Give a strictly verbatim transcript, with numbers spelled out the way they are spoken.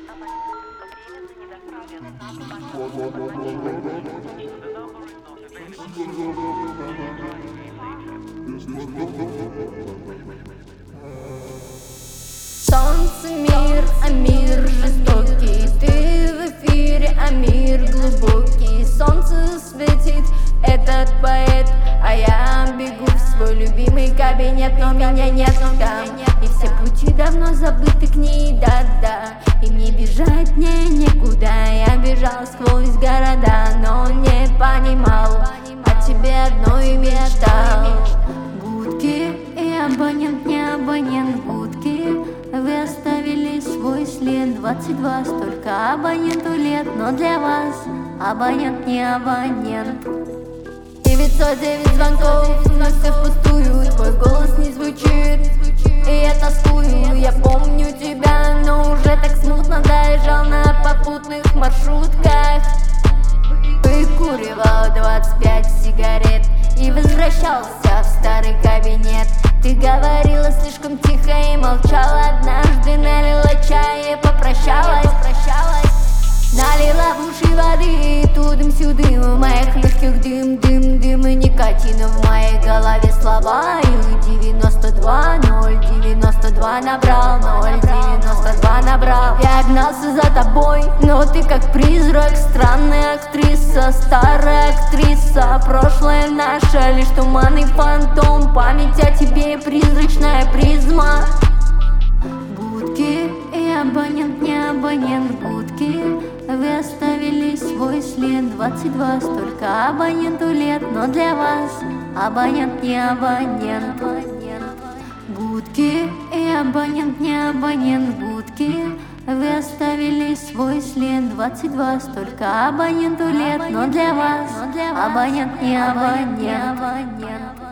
Солнце, мир, а мир жестокий. Ты в эфире, а мир глубокий. Солнце светит, этот поэт, а я бегу в свой любимый кабинет. Но меня нет там, и все пути давно забыты к ней, да-да. И мне бежать мне некуда. Я бежал сквозь города, но не понимал, о тебе одно и мечтал. Гудки и абонент, не абонент, гудки. Вы оставили свой след. Двадцать два, столько абоненту лет, но для вас абонент не абонент. Девятьсот девять звонков, но все впустую. Твой голос не звучит, и я тоскую. Я помню тебя, но уже так смутно. Доезжал на попутных маршрутках, выкуривал двадцать пять сигарет и возвращался в старый кабинет. Ты говорила слишком тихо и молчала. Однажды налила чай и попрощалась. Налила в уши воды, тудым-сюдым. В моих легких дым, дым, дым и никотин. В моей голове слова. И девяносто два, ноль девяносто два набрал, ноль девяносто два набрал. Я гнался за тобой, но ты как призрак. Странная актриса, старая актриса. Прошлое наше лишь туманный фантом. Память о тебе призрачная призма. Гудки и абонент, не абонент, гудки. Вы оставили свой след. Двадцать два, столько абоненту лет, но для вас абонент не абонент. Гудки и абонент, не абонент, гудки. Вы оставили свой след. Двадцать два, столько абоненту лет, но для вас абонент не абонент.